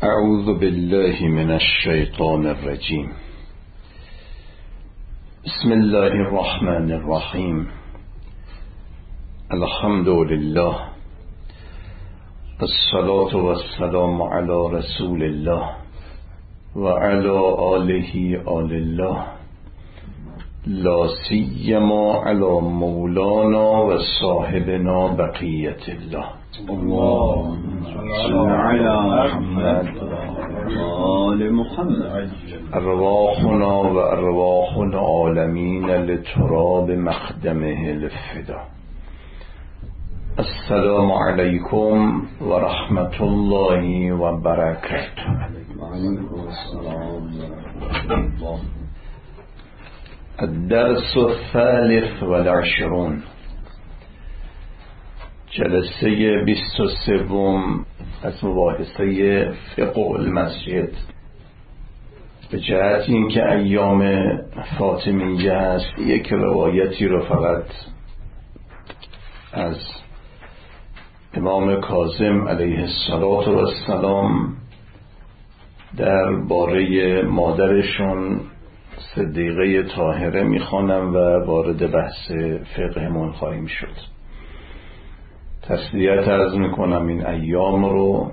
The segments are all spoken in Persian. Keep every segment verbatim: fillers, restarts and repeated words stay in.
اعوذ بالله من الشیطان الرجیم. بسم الله الرحمن الرحیم. الحمد لله الصلاة والسلام علی رسول الله و علی آله آل الله، لا سیما علی مولانا و صاحبنا بقیت الله. اللهم صل على محمد آل محمد. ارواحنا و ارواح العالمین لتراب مخدمه الفدا. السلام علیکم و رحمت الله و برکاته. وعلیکم السلام ورحمة الله. الدرس الثالث والعشرون، جلسه بیست و سوم از مباحثه فقه المسجد، به جهت اینکه ایام فاطمیه است یک روایتی رو فقط از امام کاظم علیه السلام در باره مادرشون صدیقه طاهره میخوانم و وارد بحث فقهمون خواهیم شد. تسلیت عرض میکنم این ایام رو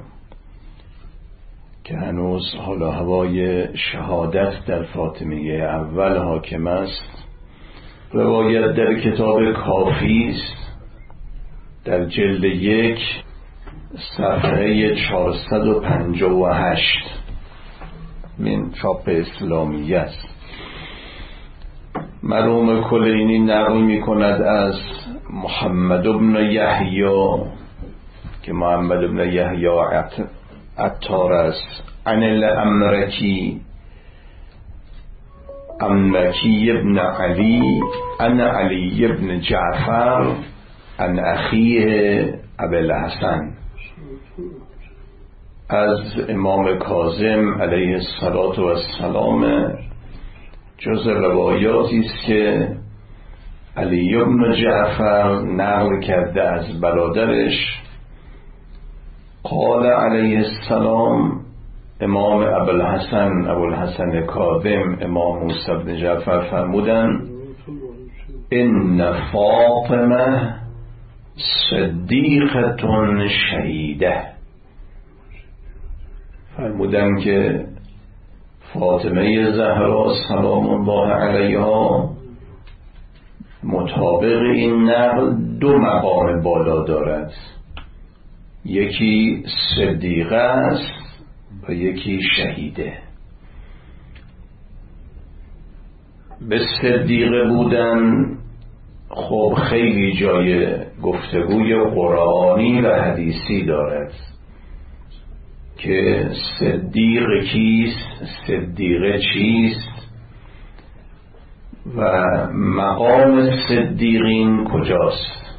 که هنوز حالا هوای شهادت در فاطمیه اول حاکم است. روایت در کتاب کافی است، در جلد یک صفحه چهارصد و پنجاه و هشت من چاپ اسلامی است. مرحوم کلینی نقل می کند از محمد بن یحیی که محمد بن یحیی عطار است، عن الامرکی امرکی ابن علی عن علی ابن جعفر عن اخیه ابی الحسن. از امام کاظم علیه السلام جز روایاتی است که علی ابن جعفر نقل کرده از برادرش. قال علیه السلام، امام ابوالحسن ابوالحسن کاظم امام موسی بن جعفر فرمودند: ان فاطمه صدیقه شهیده. فرمودند که فاطمه زهرا سلام الله علیها مطابق این نقل دو مقام بالا دارد، یکی صدیقه است و یکی شهیده. به صدیقه بودن خب خیلی جای گفتگوی قرآنی و حدیثی دارد که صدیق کیست، صدیقه چیست و مقام صدیقین کجاست.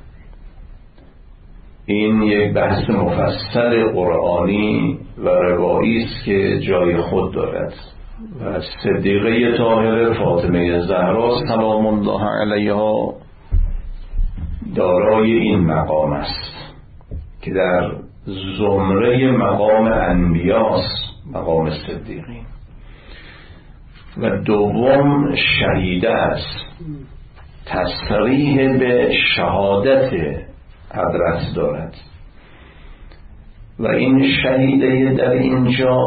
این یک بحث مفصل قرآنی و روایی است که جای خود دارد و صدیقه طاهره فاطمه زهرا سلام الله علیها دارای این مقام است که در زمره مقام انبیاست، مقام صدیقین. و دوم شهیده است، تصریح به شهادت حضرت دارد و این شهیده در اینجا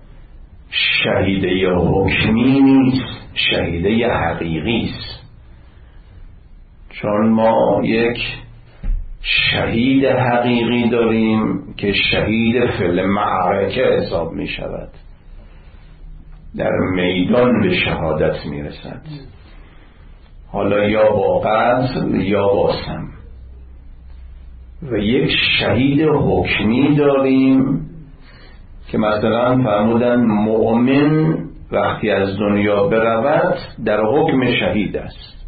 شهیده حکمی نیست، شهیده حقیقی است. چون ما یک شهید حقیقی داریم که شهید فی معرکه حساب می شود، در میدان به شهادت می رسد، حالا یا با قتل یا با سم. و یک شهید حکمی داریم که مثلا فرمودن مؤمن وقتی از دنیا برود در حکم شهید است،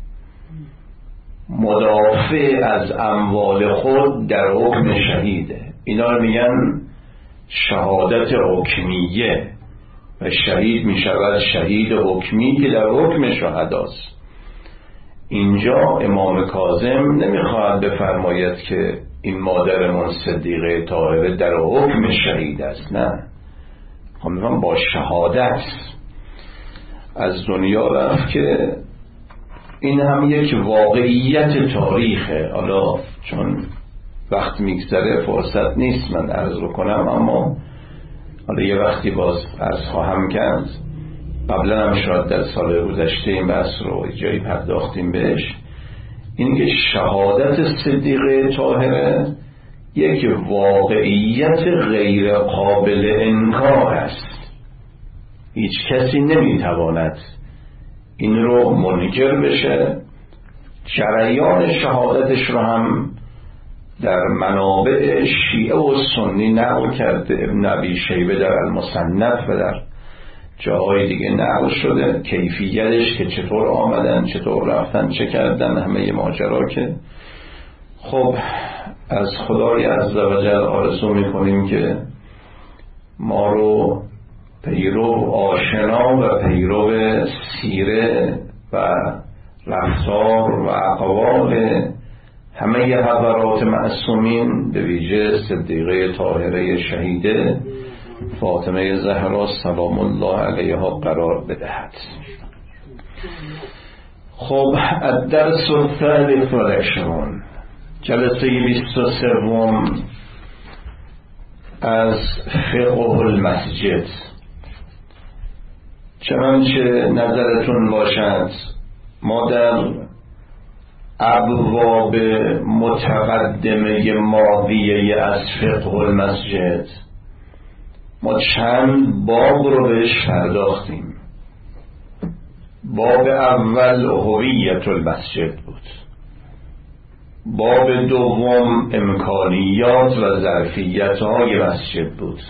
مدافع از اموال خود در حکم شهیده. اینا رو میگن شهادت حکمیه و شهید میشود شهید حکمی که در حکم شهداست. اینجا امام کاظم نمیخواهد بفرماید که این مادرمون صدیقه طاهره در حکم شهید است، نه، میخوام با شهادت از دنیا رفت که این هم یک واقعیت تاریخه. حالا چون وقت میگذره فرصت نیست من عرض کنم، اما حالا یه وقتی باز عرض خواهم کرد. قبلا هم شاید در سال گذشته این بحث رو جایی پرداختیم بهش. این که شهادت صدیقه طاهره یک واقعیت غیر قابل انکار است. هیچ کسی نمیتواند این رو منکر بشه. جریان شهادتش رو هم در منابع شیعه و سنی نقل کرده ابن ابی شیبه در المصنف و در جاهای دیگه نقل شده. کیفیتش که چطور آمدن، چطور رفتن، چه کردن، همه ماجرا که خب از خدای عزوجل آرزو میکنیم که ما رو پیرو آشنا و پیرو سیره و رفتار و اقوال همه حضرات معصومین به ویژه صدیقه طاهره شهیده فاطمه زهرا سلام الله علیها قرار بدهد. خب الدرس الثالث والعشرون، جلسه بیست و سوم از فقه المسجد. چنانچه نظرتون باشد ما در ابواب متقدمه ماضیه از فقه المسجد ما چند باب رو بهش پرداختیم. باب اول هویت المسجد بود، باب دوم امکانیات و ظرفیت های مسجد بود،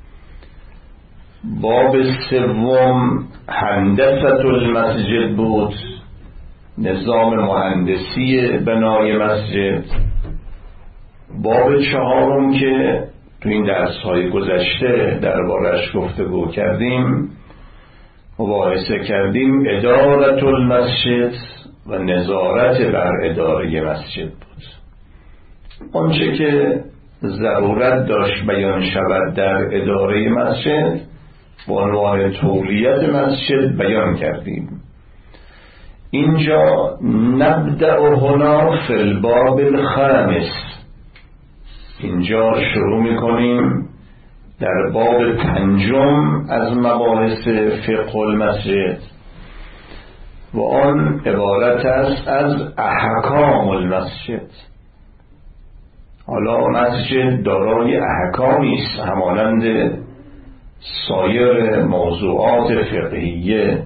باب سوم هندسه المسجد بود، نظام مهندسی بنای مسجد. باب چهارم که تو این درس های گذشته دربارش گفتگو کردیم، مباحثه کردیم، ادارت المسجد و نظارت بر اداره مسجد بود. آنچه که ضرورت داشت بیان شود در اداره مسجد با عنوان تولیت مسجد بیان کردیم. اینجا نبدأ هنا فی الباب الخامس، اینجا شروع میکنیم در باب پنجم از مباحث فقه المسجد و آن عبارت است از احکام المسجد. حالا مسجد دارای احکامی است همانند سایر موضوعات فقهیه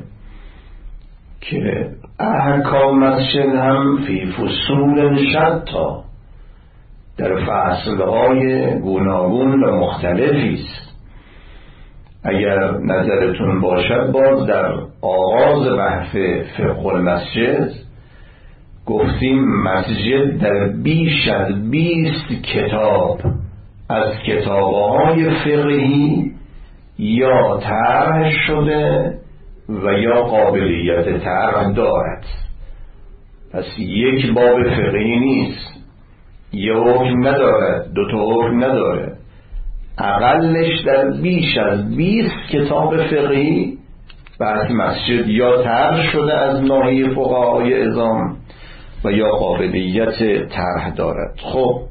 که احکام مسجد هم فی فصول شتا، در فصلهای گوناگون و مختلفی است. اگر نظرتون باشد باز در آغاز بحث فقه المسجد گفتیم مسجد در بیش از بیست کتاب از کتابهای فقهی یا طرح شده و یا قابلیت طرح دارد. پس یک باب فقهی نیست، یه حکم ندارد، دو تا حکم نداره، اقلش در بیش از بیست کتاب فقهی بعد مسجد یا طرح شده از ناحیه فقهای عظام و یا قابلیت طرح دارد. خب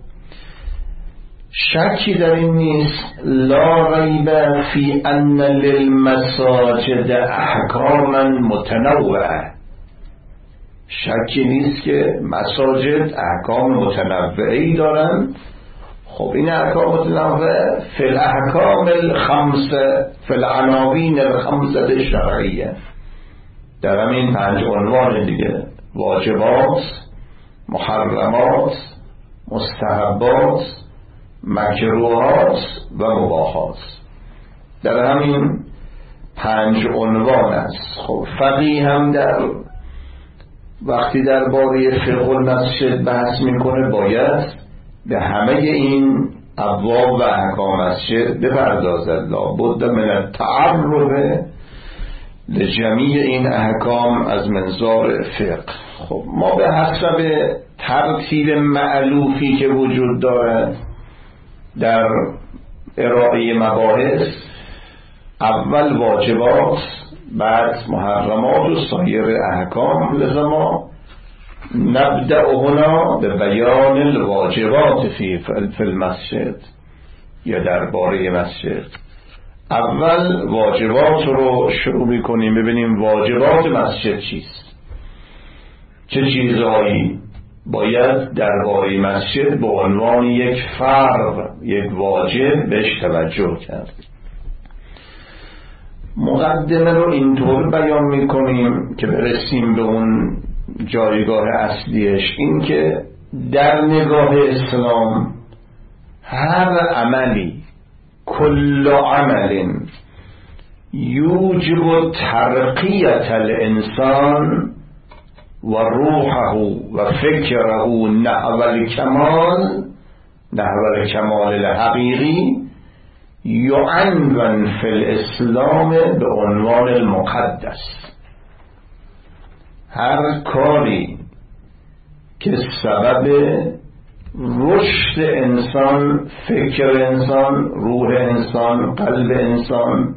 شکی در این نیست، لا ریب فی ان للمساجد احکاما متنوعه، شکی نیست که مساجد احکام متنوعی دارند. خب این احکام متنوعه فی الاحکام الخمسه فی العناوین الخمسه شرعیه، در همین پنج عنوان دیگه، واجبات، محرمات، مستحبات، مکروهات و مباحات، در همین پنج عنوان است. خب فقیه هم در وقتی درباره فقه المسجد بحث میکنه باید به همه این ابواب و احکام مسجد بپردازد. لابد من التعرف لجمیع این احکام از منظار فقه. خب ما به حسب ترتیب مألوفی که وجود دارد در ارائه مباحث اول واجبات، بعد محرمات و سایر احکام. لذا ما نبدأ هنا به بیان الواجبات فی فی المسجد یا درباره مسجد. اول واجبات رو شروع میکنیم، ببینیم واجبات مسجد چیست، چه چیزهایی باید درباره مسجد به عنوان یک فرض، یک واجب بهش توجه کرد. مقدمه رو اینطور بیان میکنیم که برسیم به اون جایگاه اصلیش، این که در نگاه اسلام هر عملی، کل عمل یوجب ترقیت الانسان و روحه و فکره نحو الکمال، نحو الکمال الحقیقی، یعنون فی الاسلام به عنوان المقدس. هر کاری که سبب رشد انسان، فکر انسان، روح انسان، قلب انسان،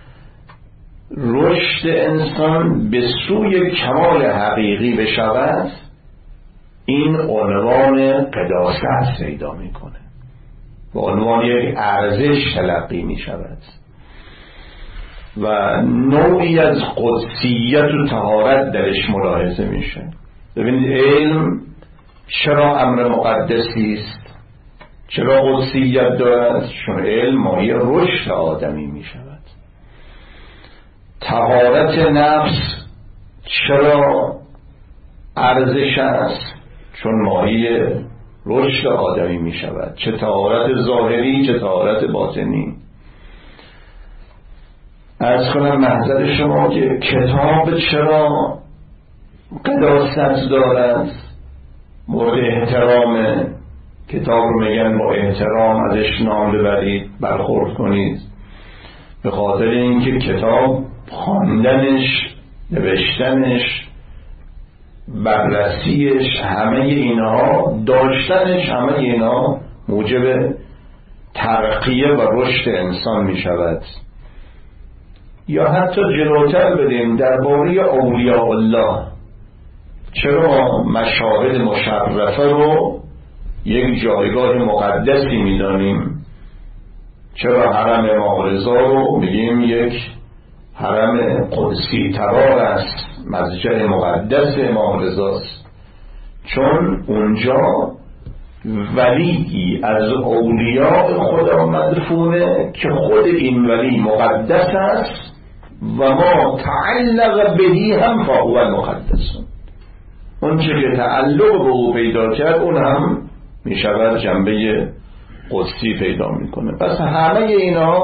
رشد انسان به سوی کمال حقیقی بشود، این عنوان قداست پیدا میکنه، به عنوان یک ارزش تلقی میشود و نوعی از قدسیت و طهارت درش ملاحظه میشه. ببینید علم چرا امر مقدسی است، چرا قدسیت دارد؟ چون علم مایه رشد آدمی میشود. طهارت نفس چرا ارزش است؟ چون مایه رشد آدمی می شود، چه طهارت ظاهری چه طهارت باطنی. عرض کنم محضر شما که کتاب چرا قداست دارد، مورد احترام. کتاب رو میگن با احترام ازش نام ببرید، برخورد کنید، به خاطر اینکه کتاب خواندنش، نوشتنش، بررسیش، همه اینها، داشتنش، همه اینها موجب ترقیه و رشد انسان می شود. یا حتی جلوتر بدیم درباره اولیاء الله، چرا مشاهد مشرفه رو یک جایگاه مقدسی می دانیم؟ چرا حرم امام رضا رو میگیم یک حرم قدسی ترار است، مسجد مقدس امام رضاست؟ چون اونجا ولی از اولیاء خدا مدفونه که خود این ولی مقدس است و ما تعلق بهی هم فهو المقدس. اون چه که تعلق به او پیدا کرد اون هم می شود جنبه قدسی پیدا میکنه. پس همه اینا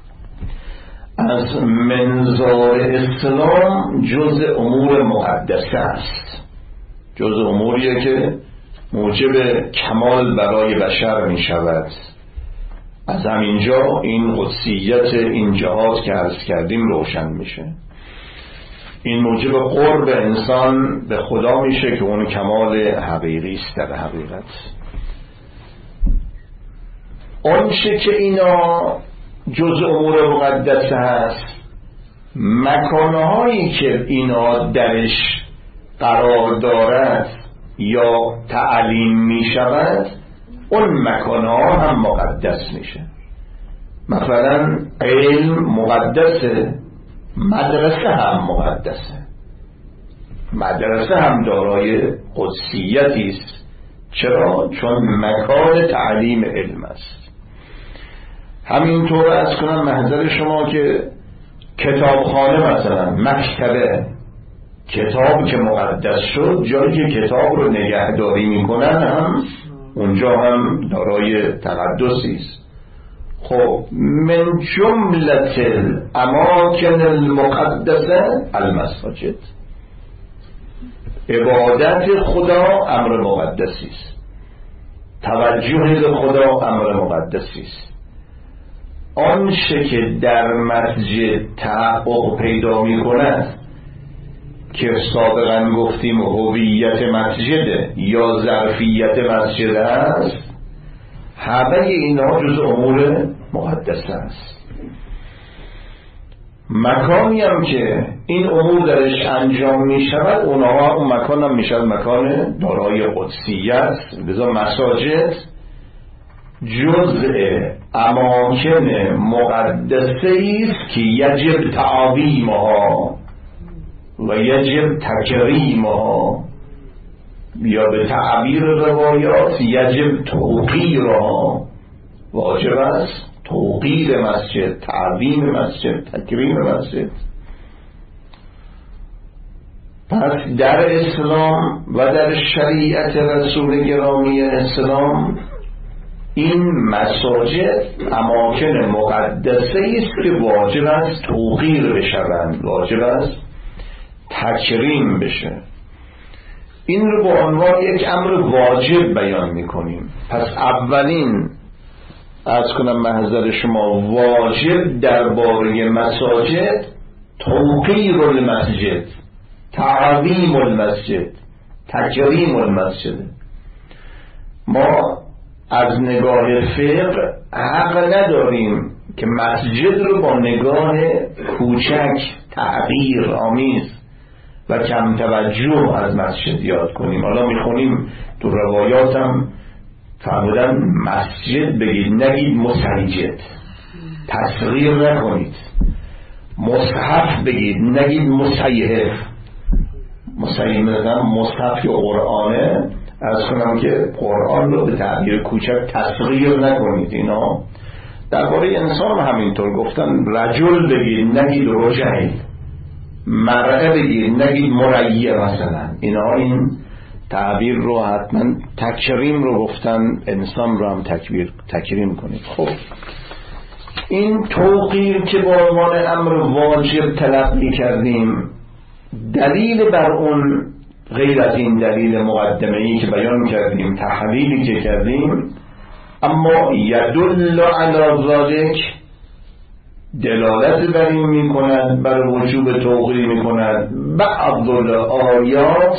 از منظار اسلام جز امور مقدسه است، جز اموریه که موجب کمال برای بشر می شود. از همینجا این قدسیت این جهات که عرض کردیم روشن میشه. این موجب قرب انسان به خدا میشه که اون کمال حقیقی است. در حقیقت آنچه که اینا جز امور مقدسه هست، مکانهایی که اینا درش قرار دارد یا تعلیم می شود، اون مکانها هم مقدس میشه. مثلا علم مقدسه، مدرسه هم مقدسه، مدرسه هم دارای قدسیتی است. چرا؟ چون مکان تعلیم علم است. همینطور از کنم محضر شما که کتابخانه، مثلا مکتبه، کتاب که مقدس شد، جایی که کتاب رو نگهداری میکنن هم اونجا هم دارای تقدسی است. خب من جملت الاماکن المقدسه المساجد، عبادت خدا امر مقدسی است، توجه به خدا امر مقدسی است. آنچه که در مسجد تحقق پیدا می کند که سابقا گفتیم هویت مسجد یا ظرفیت مسجد است، همه اینا جز امور مقدسه است. مکانی هم که این امور درش انجام می شود اونها اون مکان هم می شود مکان دارای قدسیت. لذا مساجد جزء اماکن مقدسه است که یجب تعظیمها و یجب تکریمها، یا به تعبیر روایات یجب توقیرها، واجب است توقیر مسجد، تعظیم مسجد، تکریم مسجد. پس در اسلام و در شریعت رسول گرامی اسلام این مساجد اماکن مقدسه است که واجب است توقیر بشوند، واجب است تکریم بشه. این رو به عنوان یک امر واجب بیان میکنیم. پس اولین عرض کنم محضر شما واجب درباره مساجد توقیر المسجد، تعظیم المسجد، تکریم المسجد. ما از نگاه فقه حق نداریم که مسجد رو با نگاه کوچک تغییر آمیز و کم توجه از مسجد یاد کنیم. حالا میخونیم تو روایاتم فرمودن مسجد بگید، نگید مسجد، تصغیر نکنید. مصحف بگید، نگید مصحف. مصحف مصحف یا قرآنه، از کنم که قرآن رو به تعبیر کوچک تصغیر نکنید. اینا درباره انسان همینطور گفتن. رجل بگید، نگید رجل. مرأه بگید، نگید مرئیه مثلا. اینا این تعبیر رو حتما تکریم رو گفتن، انسان رو هم تکبیر تکریم کنید. خب این توقیر که به عنوان امر واجب تلقی کردیم، دلیل بر اون غیر از این دلیل مقدمه‌ای که بیان کردیم، تحلیلی که کردیم، اما یدل علی ذلک دلالت بر این میکند، بر وجوب توقیر میکند بعض الآیات،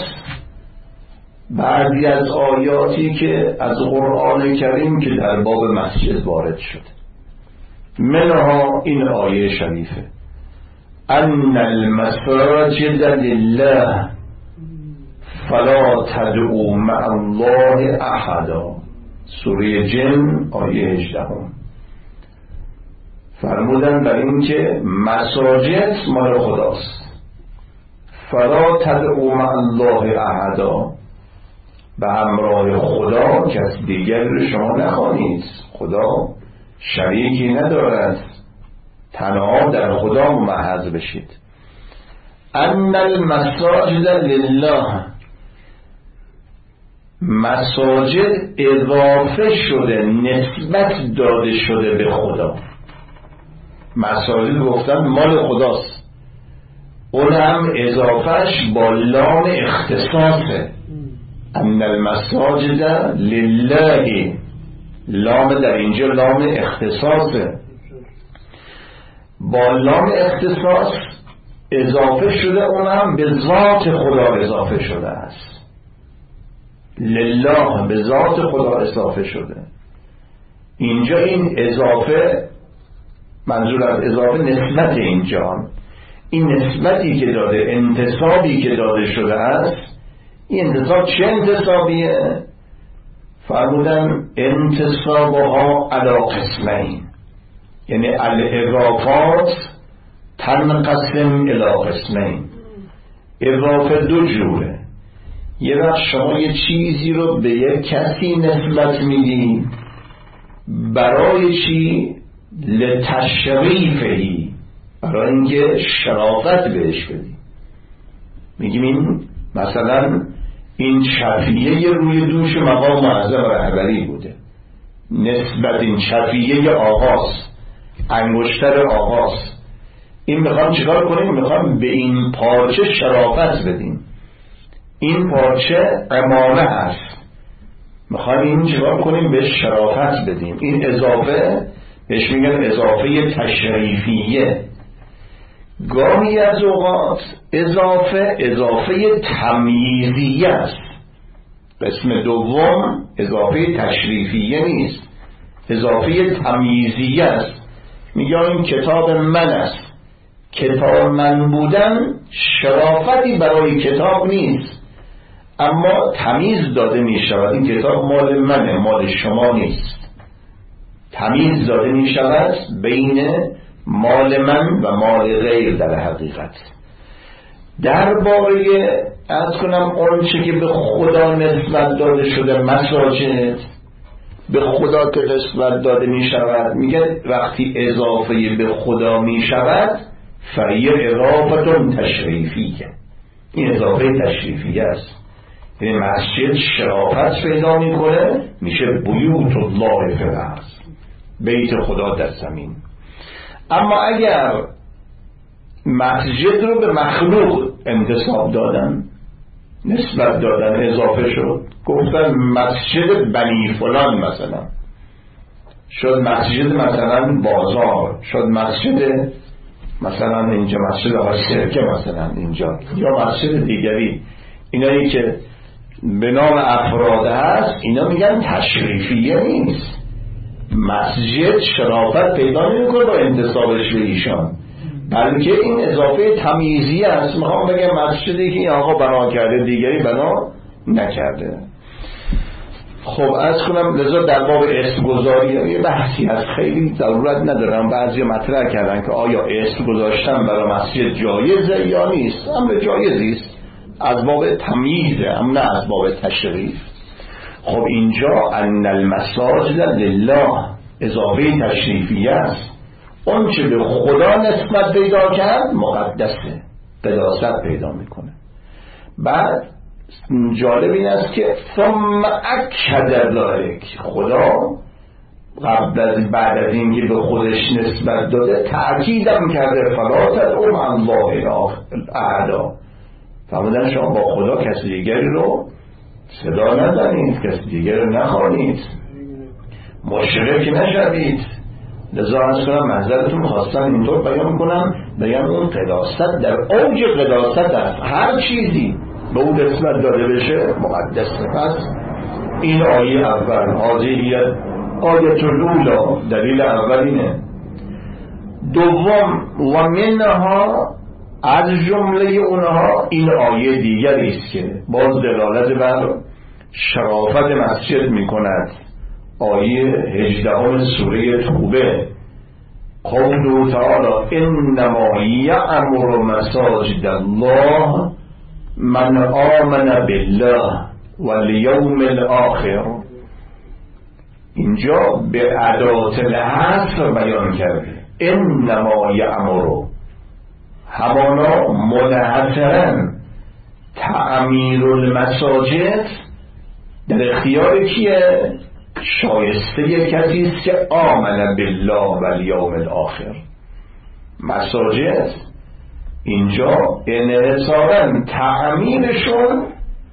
بعضی از آیاتی که از قرآن کریم که در باب مسجد وارد شد. منها این آیه شریفه ان المساجد لله فلا تدعوا مع الله احدا، سوره جن آیه هجده. فرمودن بر این که مساجد مال خداست، فلا تدعوا مع الله احدا، به همراه خدا کس دیگر رو شما نخوانید. خدا شریکی ندارد، تنها در خدا ممحض بشید. ان المساجد لله، مساجد اضافه شده، نسبت داده شده به خدا. مساجد گفتن مال خداست، اون هم اضافهش با لام اختصاصه. ان المساجد لله، لام در اینجا لام اختصاصه، با لام اختصاص اضافه شده، اون هم به ذات خدا اضافه شده است. لله به ذات خدا اضافه شده. اینجا این اضافه، منظور از اضافه نسبت، اینجا این نسبتی که داده، انتسابی که داده شده است. این انتساب چه انتسابیه؟ فرمودن انتسابها علی قسمین، یعنی الاضافات تنقسم الی قسمین. اضافه دو جوره. یه وقت شما یه چیزی رو به یک کسی نسبت میدی برای چی؟ لتشریفهی، برای اینکه شرافت بهش بدی. میگیم این مثلا این شفیه روی دوش مقام معظم رهبری بوده، نسبت این شفیه آغاز، انگشتر آغاز. این میخوام چیکار کنیم؟ میخوام به این پارچه شرافت بدیم. این پارچه امامه هست، میخوام این چیکار کنیم؟ به شرافت بدیم. این اضافه بهش میگن اضافه تشریفیه. گاهی از اوقات اضافه اضافه تمییزیه است. قسم دوم اضافه تشریفیه نیست، اضافه تمییزیه است. میگه این کتاب من است، کتاب من بودن شرافتی برای کتاب نیست، اما تمیز داده می شود این کتاب مال منه، مال شما نیست. تمیز داده می شود بین مال من و مال غیر. در حقیقت درباره از کنم اون چه که به خدا نسبت داده شده، مساجد به خدا که نسبت داده می شود، میگه وقتی اضافه به خدا می شود فهی اضافه تشریفیه، این اضافه تشریفیه است. یعنی مسجد شرافت پیدا میکنه، میشه بیوت الله فی الارض، بیت خدا در زمین. اما اگر مسجد رو به مخلوق انتساب دادن، نسبت دادن، اضافه شد، گفتن مسجد بنی فلان مثلا، شد مسجد مثلا بازار، شد مسجد مثلا اینجا مسجد های سرکه مثلا اینجا، یا مسجد دیگری، اینایی که به نام افراد هست، اینا میگن تشریفیه نیست. مسجد شرافت پیدا نمیکنه با انتسابش به ایشان، بلکه این اضافه تمیزی است. میخوام بگم مسجدی که این آقا بنا کرده دیگری بنا نکرده. خب از کنم لذا در باب اسم گذاری یه بحثی هست، خیلی ضرورت ندارم. بعضی مطرح کردن که آیا اسم گذاشتن برای مسجد جایزه یا نیست. امر جایزی است از باب تمیزه، اما نه از باب تشریف. خب اینجا ان المساجد لله اضافه تشریفیه است. اون چه به خدا نسبت پیدا کرد مقدسه، قداست پیدا میکنه. بعد جالب این است که ثم اکد ذلک، خدا قبل از بعد از اینکه به خودش نسبت داده تأکیدم کرده فلا تدعوا مع الله احدا. فرمودن شما با خدا کسی دیگری رو صدا نزنید، کسی دیگری رو نخوانید، مشرک نشوید. لذا از کنم محضرتون خواستم اینطور بیان کنم، بگم اون قداست در اوج قداست است، هر چیزی به اون نسبت داده بشه مقدسه. پس این آیه اول، آیه آیه الاولی، دلیل اول اینه. دوم و منها، از جمله اونها این آیه دیگری است که باز دلالت بر شرافت مسجد می کند. آیه هجدهم سوره توبه، قوله تعالی انما یعمر مساجد الله من آمن بالله والیوم الاخر. اینجا به ادات الحصر بیان کرده انما یعمر، همانا منحصرا تعمیر المساجد در اختیار کیه؟ شایسته کسی است که آمن بالله و الیوم الاخر. مساجد اینجا انحصارا تعمیرشون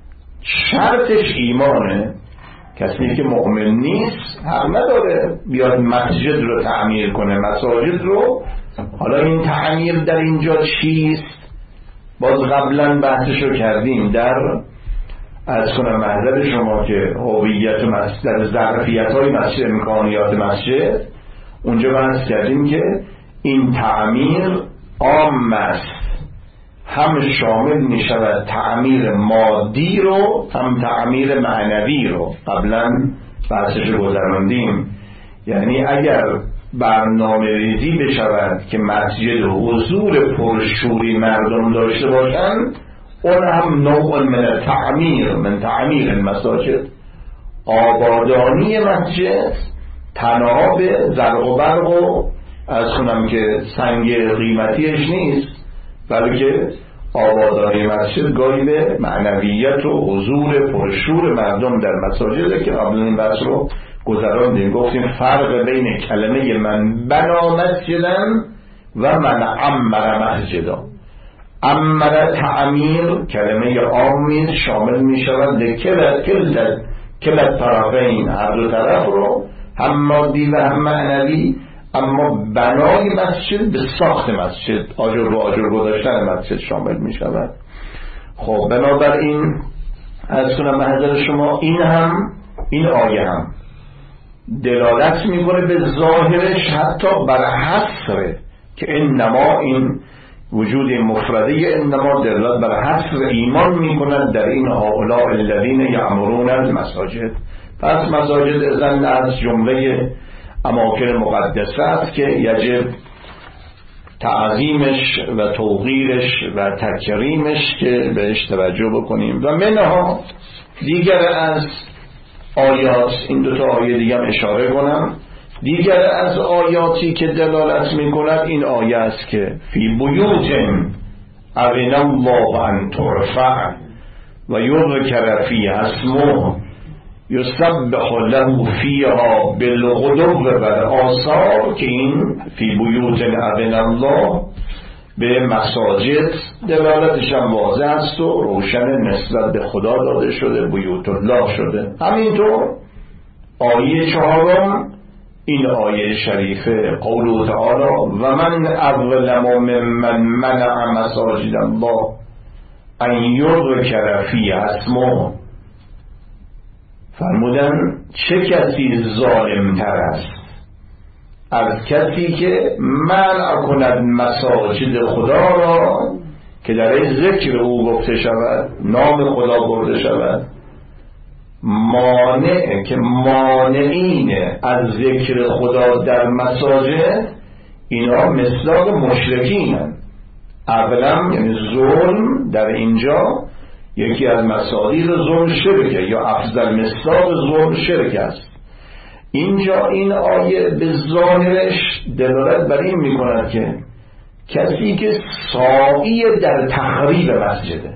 شرطش ایمانه. کسی که مؤمن نیست حق نداره بیاد مسجد رو تعمیر کنه، مساجد رو. حالا این تعمیر در اینجا چیست؟ باز قبلا بحثشو کردیم در از کنم محضر شما که هویت مسجد، ظرفیت های مسجد، امکانیات مسجد، اونجا بحث کردیم که این تعمیر عام است، هم شامل می شود تعمیر مادی رو هم تعمیر معنوی رو. قبلا بحثشو گذراندیم. یعنی اگر برنامه ریزی بشود که مسجد حضور پرشوری مردم داشته باشند، اون هم نوع من تعمیر، من تعمیر المساجد. آبادانی مسجد تنها به زرق و برق و از کنم که سنگ قیمتیش نیست، بلکه آبادانی مسجد گاهی به معنویت و حضور پرشور مردم در مساجد که قبل این بحث رو گذراندیم. گفتیم فرق بین کلمه من بنا مسجدن و من عمر مسجدا. عمر تعمیر کلمه عامی شامل می شود لکل کل کل طرفین، هر دو طرف رو، هم مادی و هم معنوی. اما بنای مسجد به ساخت مسجد، آجر و آجر گذاشتن مسجد شامل می شود. خب بنابراین از کنم محضر شما این هم این آیه هم دلالت میکنه به ظاهرش حتی بر حصره که انما این وجود مفرده انما دلالت بر حصر ایمان میکند در این هؤلاء الذین یعمرون المساجد. پس مساجد اذن از جمله اماکن مقدسه است که یجب تعظیمش و توقیرش و تکریمش که بهش توجه بکنیم. و منها دیگر از آیات، این دو تا آیه دیگه هم اشاره کنم، دیگر از آیاتی که دلالت میکند این آیه است که فی بیوت اذن الله ان ترفع و یذکر فیها اسمه یسبح له فیها بالغدو والآصال، که این فی بیوت اذن الله به مساجد دلالتش هم واضح است و روشن، نسبت به خدا داده شده، بیوت الله شده. همینطور آیه چهارم این آیه شریفه قوله تعالی و من اظلم ممن منع مساجد الله ان یذکر فیها اسمه، فرمودن چه کسی ظالم تر است از کسی که منع کند مساجد خدا را که در ذکر او گفته شود، نام خدا برده شود، مانع که مانعین از ذکر خدا در مساجد، اینا مصداق مشرکین هستند. اولا یعنی ظلم در اینجا یکی از مصادیق ظلم شرکه، یا افضل مصداق ظلم شرک است. اینجا این آیه به ظاهرش دلالت بر این میکند که کسی که سعی در تخریب مسجده،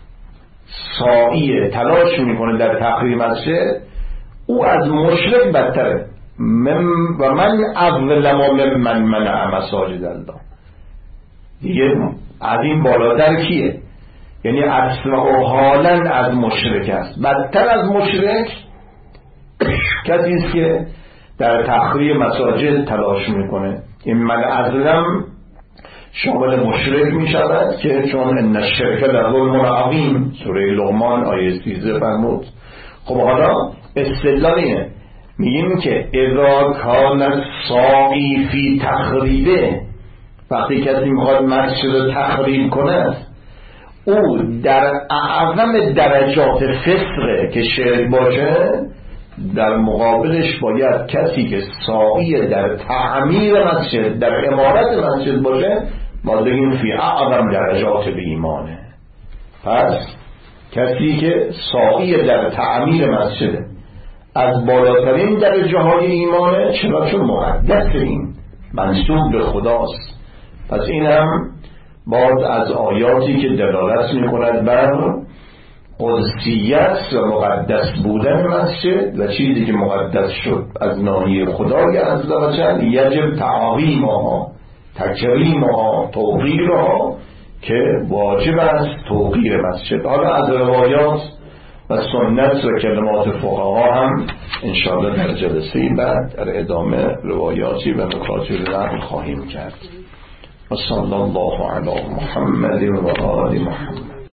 سعی تلاش میکنه در تخریب مسجد، او از مشرک بدتره. من و من اظلم ممن منع مساجد الله، دیگه از این بالاتر کیه؟ یعنی اصلا و حالا از مشرک است. بدتر از مشرک کسی است که در تخریب مساجد تلاش میکنه. این من ازلم شامل مشرک می شود که چون ان الشرک لظلم عظیم، سوره لقمان آیه سیزده فرمود. خب حالا اصطلاح اینه، میگیم که اذا کان الساعی فی تخریبه، وقتی کسی میخواد مسجد رو تخریب کنه، او در اعظم درجات فسقه که شرک باشه، در مقابلش باید کسی که سعی در تعمیر مسجد، در عمارت مسجد باشه، ما بگیم فی اعظم درجات به ایمانه. پس کسی که سعی در تعمیر مسجد از بالاترین درجه های ایمانه، چرا؟ چون مقدس این منسوب به خداست. پس این هم باز از آیاتی که دلالت می کند بر قدسیت و مقدس بودن مسجد، و چیزی که مقدس شد از ناحیه خدای عزوجل یجب تعظیمها، تکریمها، توقیرها، که واجب است توقیر مسجد. حالا از روایات و سنت و کلمات فقها هم انشاءالله در جلسه بعد در ادامه روایاتی و نکاتی رو نقل خواهیم کرد. و صلی الله علی محمد و آل محمد.